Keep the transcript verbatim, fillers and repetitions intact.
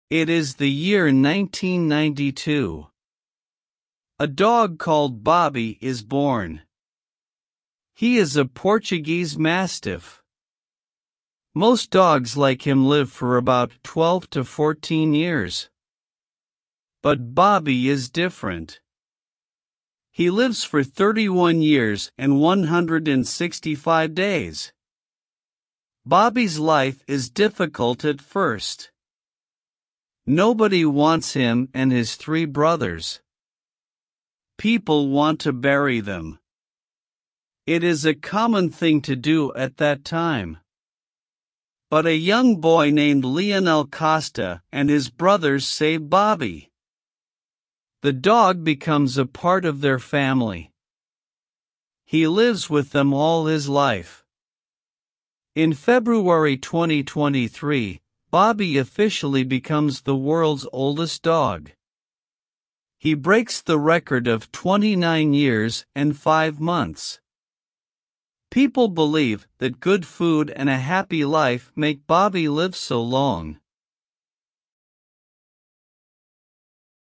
It is the year nineteen ninety-two. A dog called Bobby is born. He is a Portuguese Mastiff. Most dogs like him live for about twelve to fourteen years. But Bobby is different. He lives for thirty-one years and one hundred sixty-five days. Bobby's life is difficult at first. Nobody wants him and his three brothers. People want to bury them. It is a common thing to do at that time. But a young boy named Lionel Costa and his brothers save Bobby. The dog becomes a part of their family. He lives with them all his life. In February twenty twenty-three, Bobby officially becomes the world's oldest dog. He breaks the record of twenty-nine years and five months. People believe that good food and a happy life make Bobby live so long.